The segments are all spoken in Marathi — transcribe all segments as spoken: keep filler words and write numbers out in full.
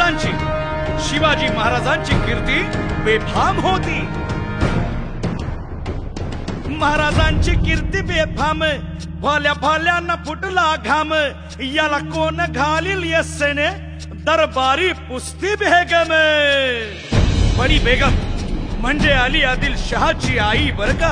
महाराजांची शिवाजी महाराजांची कीर्ती बेफाम होती। महाराजांची कीर्ती बेफाम, भाल्या भाल्यांना फुटला घाम, याला कोण घालील यस्सेने दरबारी पुस्ती बेगम। बडी बेगम म्हणजे अली आदिल शहाची आई बर का।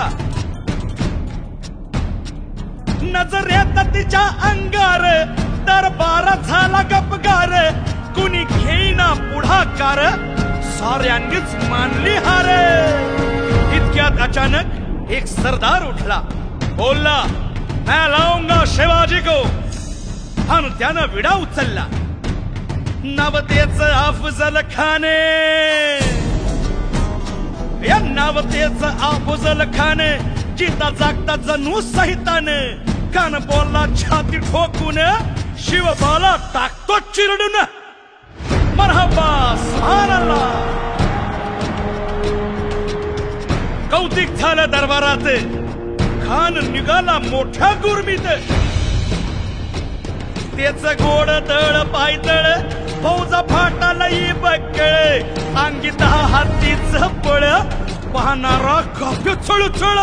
नजरेत तिच्या अंगार दरबार झाला गपगार, कुणी घेईना पुढाकार, साऱ्यांनीच मानली हार। इतक्यात अचानक एक सरदार उठला, बोलला मैं लाऊंगा शिवाजी को, आणि त्यानं विडा उचलला। नवतेच अफजल खाने, या नवतेच अफजल खाने, जिता जागता जणू सहिताने, कान बोलला छाती ठोकून, शिवबाला टाकतो चिरडून, मरहबा सुभान अल्लाह। कौतिक झालं दरबारात, खान निघाला मोठ्या गुरमीत। त्याच गोड तळ पायतळ, फौजा फाटाला बक्कळ, अंगी दहा हातीच पळ, पाहणारा काप्य चळचळ।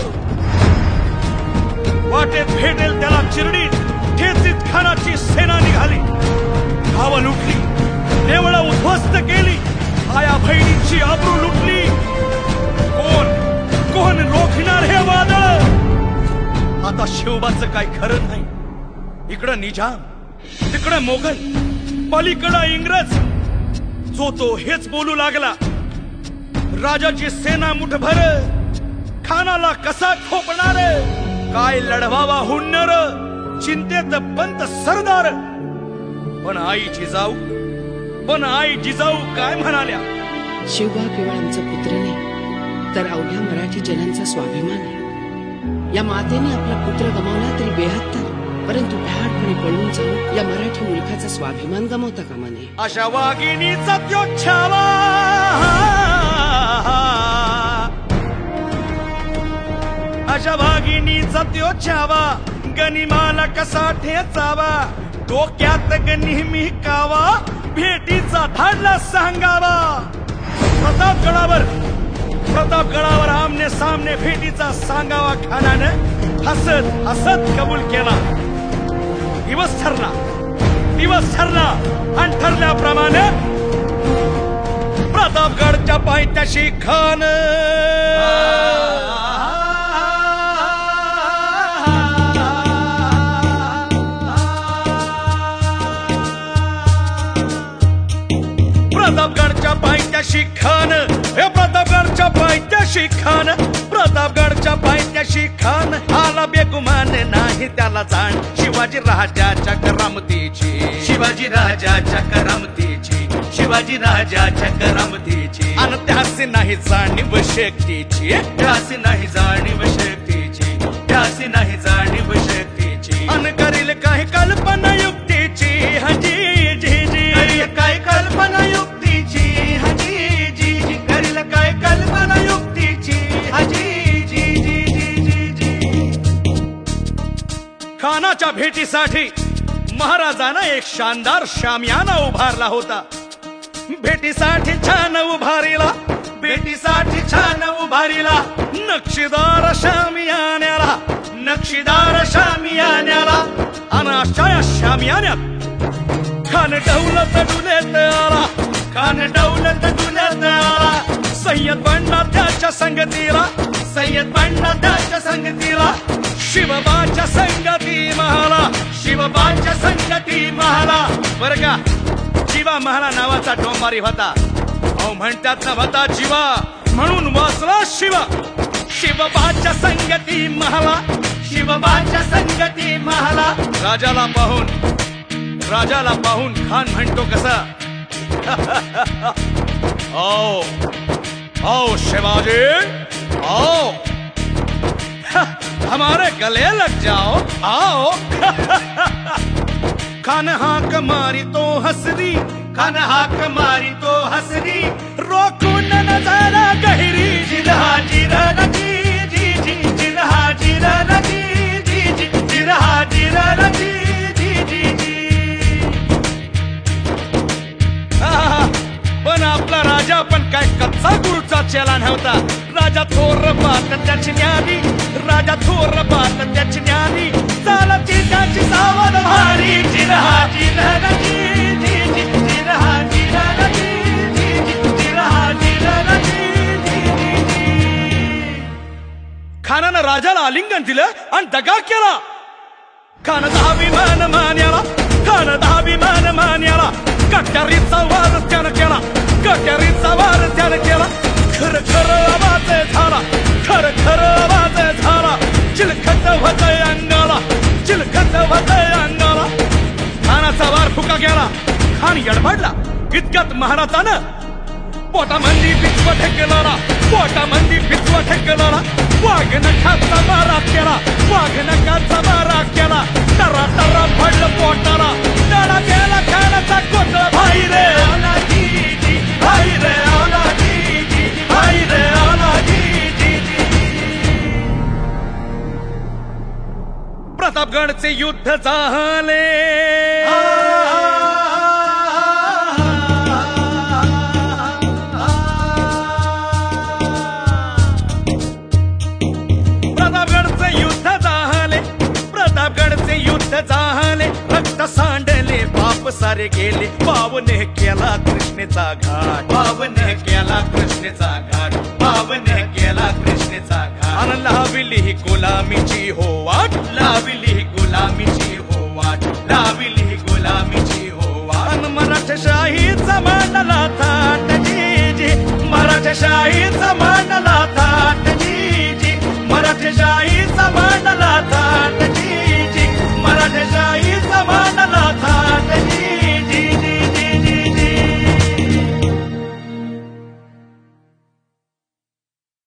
वाटेत भेटेल त्याला चिरडीत, ठेचीत खानाची सेना निघाली। गाव लुटली, देवळं उद्ध्वस्त केली, आया बहिणीची आबरू लुटली। कोण कोण रोखणार हे वादळ? आता शिवबाचं काय खरं नाही। इकडं निजाम, तिकडं मोगल, पलीकडं इंग्रज, जो तो हेच बोलू लागला। राजाची सेना मुठभर, खानाला कसा खोपणार, काय लढवावा हुन्नर, चिंतेत पंत सरदार। पण आई जिजाऊ, पण आई जिजाऊ काय म्हणाल्या? शिवबा केवळ आमचा पुत्र नाही, तर अवघ्या मराठी जनांचा स्वाभिमान आहे। या मातेने आपला पुत्र गमावला तरी बेहत्तर, परंतु भ्याडपणे पळून जाऊन या मराठी मुलखाचा स्वाभिमान गमावता कामा नये। अशा वाघिणीचा त्यो छावा, अशा वाघिणीचा त्यो छावा, गनिमाला कसा ठेचावा, डोक्यात नेहमी कावा, भेटीचा धाडला सांगावा। प्रतापगडावर प्रतापगडावर आमने सामने भेटीचा सांगावा खानानं हसत हसत कबूल केला। दिवस ठरला, दिवस ठरला, आणि ठरल्याप्रमाणे प्रतापगडच्या पायथ्याशी खान प्रतापगडच्या पायथ्याशी खान हे प्रतापगडच्या पायथ्याशी खान प्रतापगडच्या पायथ्याशी खान आला बेगुमान नाही त्याला जाण शिवाजी राजाच्या करामतीची शिवाजी राजाच्या करामतीची शिवाजी राजाच्या करामतीची आणि त्यासी नाही जाणीव शक्तीची त्यासी नाही जाणीव शक्तीची त्यासी नाही जाणीव शक्तीची अन करील काही कल्पना युक्तीची हजी जी जी काय कल्पना युक्तीची हजी जी जी करील काय कल्पना युक्तीची हजी जी जी जी जी जी खानाच्या भेटीसाठी महाराजांना एक शानदार शामियाना उभारला होता। भेटीसाठी छान उभारीला भेटीसाठी छान उभारीला नक्षीदार शामियान्याला नक्षीदार शामियान्याला आणि अशा या शामियान्यात खान डौलत डुलत आला खान डौलत डुलत आला सय्यद बंडा त्याच्या संगतीला सय्यद बंडा त्याच्या संगतीला शिवबाच्या संगती महाला शिवबाच्या संगती महाला बरं का जीवा महाला नावाचा डोंबारी होता अहो म्हणतात ना होता जीवा म्हणून वाचला शिवा शिवबाच्या संगती महाला शिवबाच्या संगती महाला राजाला पाहून राजाला पाहून खान म्हणतो कसा आओ आओ शिवाजी आओ हमारे गले लग जाओ आओ खान हाक मारी तो हसरी खान हाक मारी तो हसरी रोकून नजारा गहरी जिरहा जिरहा जी जी जी जिरहा जिरहा जी जी जी जिरहा जिरहा जी जी जी जी राजाचा चेला नव्हता, राजा थोर बात त्याची ज्ञानी, राजा थोर बात त्याची ज्ञानी, चालती त्याची सावध भारी, जिरहा जिरहची जी जी, जिरहा जिरहची जी जी, जिरहा जिरहची जी जी. खानानं राजाला आलिंगन दिलं आणि दगा केला. खान दहाभिमान मान्याला, खान दहाभिमान मान्याला, कट्यारीचा वार त्यानं केला, कट्यारीचा वार त्यानं केला. खर खर आवाज झाला, खर खर आवाज झाला, चिलखत होतय अंगाला, चिलखत होतय अंगाला. खानाचा वार फुका गेला, खान यडबडला. इतक्यात महाराजानं पोटामंदी पिचवा ठेकला, पोटामंदी पिचवा ठेकला. वाघ नखाचा मारा केला, वाघ नखाचा मारा केला. टरा टरा पडलं पोटाला, टळा गेला खानाचा कोथळा. भाई रे आला जी जी, भाई रे आला जी जी, भाई रे आला जी जी. प्रतापगडचे युद्ध झाले, प्रतापगडचे युद्ध झाले, प्रतापगडचे युद्ध झाले. रक्त सांडले, पाप सारे गेले, पावने केला कृष्णेचा घाट, पावने केला कृष्णेचा घाट, पावने केला कृष्णेचा घाट. आणि लावली ही गुलामीची हो